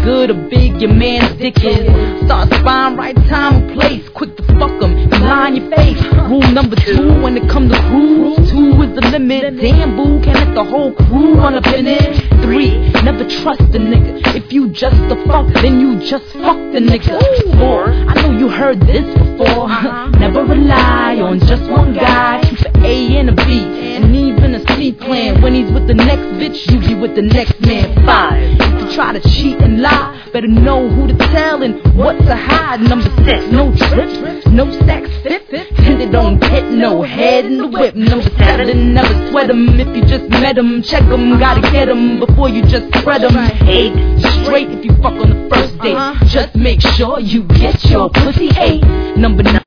good or big your man's dick is. Start spying right time and place, quick to fuck him, you lie in your face. Rule number 2 when it come to cruise, 2 is the limit. Damn boo, can't let the whole crew run up in it. 3, never trust a nigga. If you just a fuck, then you just fuck the nigga. 4, I know you heard this before. Never rely on just one guy. Keep an A and a B, and even a C plan. When he's with the next bitch, you be with the next man. 5, if you try to cheat and lie, better know who to tell and what to hide. Number 6, no trips, no stacks fit. Tended on pit, no head in the whip. Number 7, never sweat 'em. If you just met 'em, check 'em, gotta get 'em before you just spread 'em. 8, straight if you fuck on the first date. Just make sure you get your pussy ate. Number 9.